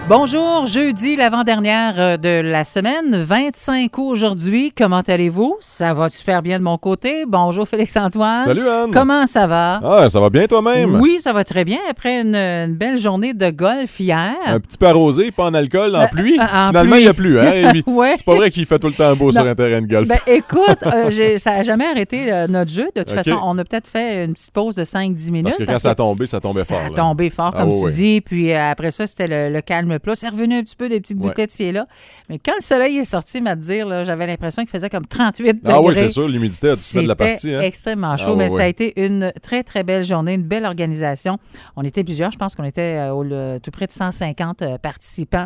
Bonjour, jeudi, l'avant-dernière de la semaine, 25 août aujourd'hui. Comment allez-vous? Ça va super bien de mon côté. Bonjour Félix-Antoine. Salut Anne. Comment ça va? Ah, ça va bien toi-même? Oui, ça va très bien. Après une belle journée de golf hier. Un petit peu arrosé, pas en alcool, en pluie. En Finalement, pluie. il n'y a plus. Hein? Ouais. C'est pas vrai qu'il fait tout le temps beau sur un terrain de golf. Ben, écoute, ça n'a jamais arrêté notre jeu. De toute façon, on a peut-être fait une petite pause de 5-10 minutes. Parce que quand ça a tombé, ça tombait fort. Ça a tombé fort, comme tu oui. dis. Puis après ça, c'était le calme plat. C'est revenu un petit peu des petites gouttelettes ci-là. Mais quand le soleil est sorti, m'a dire, là, j'avais l'impression qu'il faisait comme 38 degrés. Ah oui, c'est sûr, l'humidité a dû se mettre de la partie. Hein? Extrêmement chaud, mais ça a été une très, très belle journée, une belle organisation. On était plusieurs, je pense qu'on était tout près de 150 participants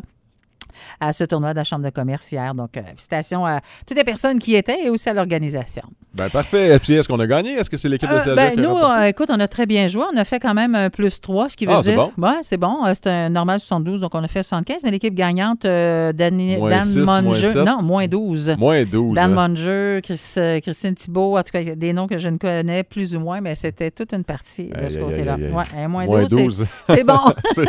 à ce tournoi de la Chambre de commerce hier. Donc, félicitations à toutes les personnes qui étaient et aussi à l'organisation. Ben parfait. Et puis, est-ce qu'on a gagné? Est-ce que c'est l'équipe de Cégep qui a nous, remporté? écoute, on a très bien joué. On a fait quand même un +3, ce qui veut dire... c'est bon? Oui, c'est bon. C'est un normal 72, donc on a fait 75. Mais l'équipe gagnante, Dan -6, Monger... -7. Non, -12. -12. Dan Monger, Christine Thibault, en tout cas, des noms que je ne connais plus ou moins, mais c'était toute une partie de ce côté-là. Oui, -12, c'est bon.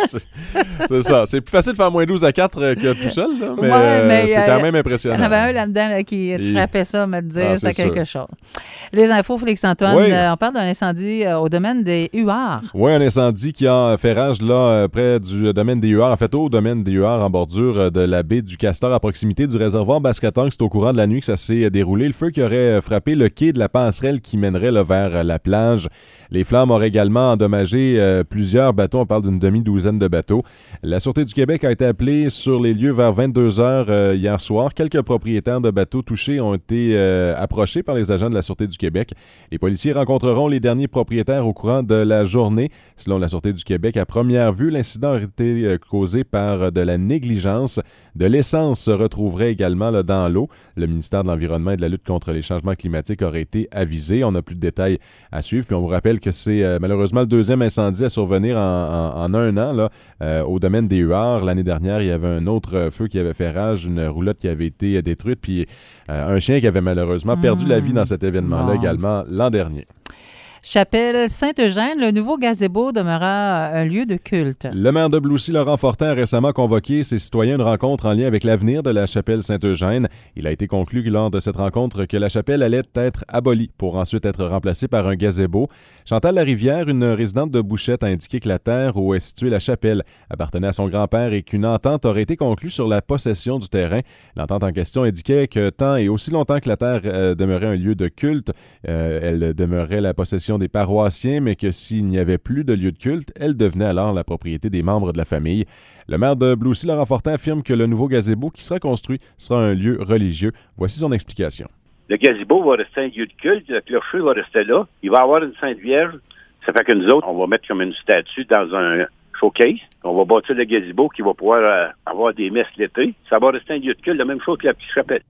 c'est ça. C'est plus facile de faire -12 à 4 que tout seul, là, mais c'est quand même impressionnant. Il y en avait un là-dedans là, qui frappait ça, me dire, c'est quelque chose. Les infos, Félix-Antoine, on parle d'un incendie au domaine des Huards. Oui, un incendie qui a fait rage là, près du domaine des Huards, en fait au domaine des Huards, en bordure de la baie du Castor, à proximité du réservoir Bascatang. C'est au courant de la nuit que ça s'est déroulé. Le feu qui aurait frappé le quai de la passerelle qui mènerait là, vers la plage. Les flammes auraient également endommagé plusieurs bateaux. On parle d'une demi-douzaine de bateaux. La Sûreté du Québec a été appelée sur les lieux vers 22 heures hier soir. Quelques propriétaires de bateaux touchés ont été approchés par les agents de la Sûreté du Québec. Les policiers rencontreront les derniers propriétaires au courant de la journée. Selon la Sûreté du Québec, à première vue, l'incident aurait été causé par de la négligence. De l'essence se retrouverait également là, dans l'eau. Le ministère de l'Environnement et de la lutte contre les changements climatiques aurait été avisé. On n'a plus de détails à suivre. Puis on vous rappelle que c'est malheureusement le deuxième incendie à survenir en un an là, au domaine des Huards. L'année dernière, il y avait un autre feu qui avait fait rage, une roulotte qui avait été détruite, puis un chien qui avait malheureusement perdu la vie dans cet événement-là également l'an dernier. Chapelle Saint-Eugène, le nouveau gazebo demeura un lieu de culte. Le maire de Bloussy, Laurent Fortin, a récemment convoqué ses citoyens à une rencontre en lien avec l'avenir de la chapelle Saint-Eugène. Il a été conclu lors de cette rencontre que la chapelle allait être abolie pour ensuite être remplacée par un gazebo. Chantal Larivière, une résidente de Bouchette, a indiqué que la terre où est située la chapelle appartenait à son grand-père et qu'une entente aurait été conclue sur la possession du terrain. L'entente en question indiquait que tant et aussi longtemps que la terre demeurait un lieu de culte, elle demeurait la possession des paroissiens, mais que s'il n'y avait plus de lieu de culte, elle devenait alors la propriété des membres de la famille. Le maire de Bloussy, Laurent Fortin, affirme que le nouveau gazebo qui sera construit sera un lieu religieux. Voici son explication. Le gazebo va rester un lieu de culte, le clocher va rester là. Il va y avoir une Sainte Vierge. Ça fait que nous autres, on va mettre comme une statue dans un showcase. On va bâtir le gazebo qui va pouvoir avoir des messes l'été. Ça va rester un lieu de culte, la même chose que la petite chapelle.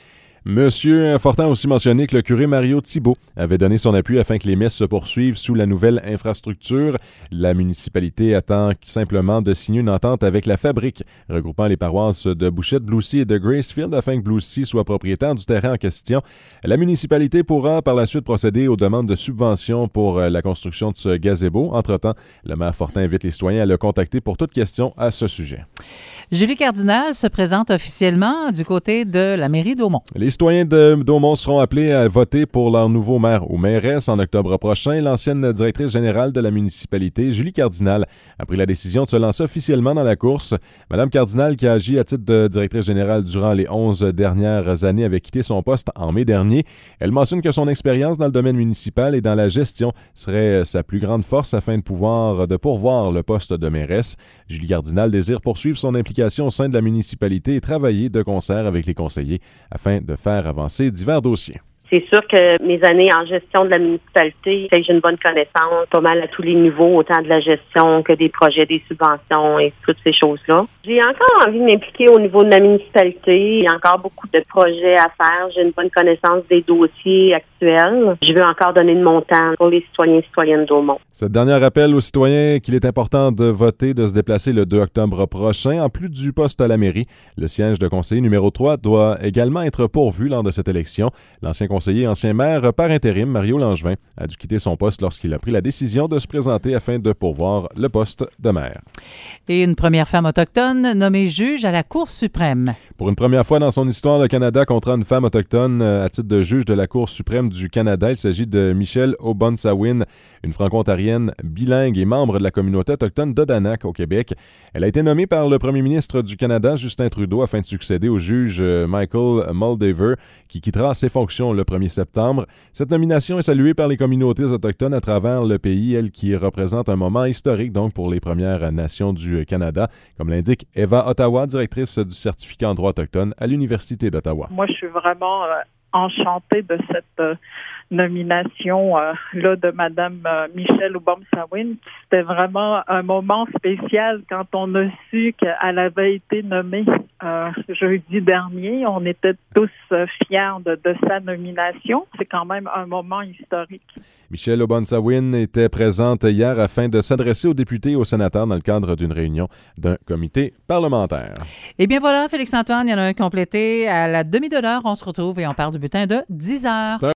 Monsieur Fortin a aussi mentionné que le curé Mario Thibault avait donné son appui afin que les messes se poursuivent sous la nouvelle infrastructure. La municipalité attend simplement de signer une entente avec la Fabrique, regroupant les paroisses de Bouchette, Bloussy et de Gracefield afin que Bloussy soit propriétaire du terrain en question. La municipalité pourra par la suite procéder aux demandes de subventions pour la construction de ce gazebo. Entre-temps, le maire Fortin invite les citoyens à le contacter pour toute question à ce sujet. Julie Cardinal se présente officiellement du côté de la mairie d'Aumont. Les citoyens de d'Aumont seront appelés à voter pour leur nouveau maire ou mairesse en octobre prochain. L'ancienne directrice générale de la municipalité, Julie Cardinal, a pris la décision de se lancer officiellement dans la course. Madame Cardinal, qui a agi à titre de directrice générale durant les 11 dernières années, avait quitté son poste en mai dernier. Elle mentionne que son expérience dans le domaine municipal et dans la gestion serait sa plus grande force afin de pourvoir le poste de mairesse. Julie Cardinal désire poursuivre son implication au sein de la municipalité et travailler de concert avec les conseillers afin de faire avancer divers dossiers. C'est sûr que mes années en gestion de la municipalité, j'ai une bonne connaissance pas mal à tous les niveaux, autant de la gestion que des projets, des subventions et toutes ces choses-là. J'ai encore envie de m'impliquer au niveau de la municipalité. Il y a encore beaucoup de projets à faire. J'ai une bonne connaissance des dossiers actuels actuelle. Je veux encore donner de mon temps pour les citoyens et citoyennes d'Aumont. Ce dernier rappel aux citoyens qu'il est important de voter, de se déplacer le 2 octobre prochain. En plus du poste à la mairie, le siège de conseiller numéro 3 doit également être pourvu lors de cette élection. L'ancien conseiller et ancien maire par intérim, Mario Langevin, a dû quitter son poste lorsqu'il a pris la décision de se présenter afin de pourvoir le poste de maire. Et une première femme autochtone nommée juge à la Cour suprême. Pour une première fois dans son histoire, le Canada comptera une femme autochtone à titre de juge de la Cour suprême du Canada. Il s'agit de Michelle O'Bonsawin, une franco-ontarienne bilingue et membre de la communauté autochtone d'Odanak au Québec. Elle a été nommée par le premier ministre du Canada, Justin Trudeau, afin de succéder au juge Michael Moldaver, qui quittera ses fonctions le 1er septembre. Cette nomination est saluée par les communautés autochtones à travers le pays, elle qui représente un moment historique donc pour les Premières Nations du Canada, comme l'indique Eva Ottawa, directrice du certificat en droit autochtone à l'Université d'Ottawa. Moi, je suis vraiment enchantée de cette nomination là de Mme Michelle O'Bonsawin. C'était vraiment un moment spécial quand on a su qu'elle avait été nommée jeudi dernier. On était tous fiers de sa nomination. C'est quand même un moment historique. Michelle O'Bonsawin était présente hier afin de s'adresser aux députés et aux sénateurs dans le cadre d'une réunion d'un comité parlementaire. Eh bien voilà, Félix-Antoine, il y en a un complété à la demi de l'heure. On se retrouve et on parle du bulletin de 10 heures.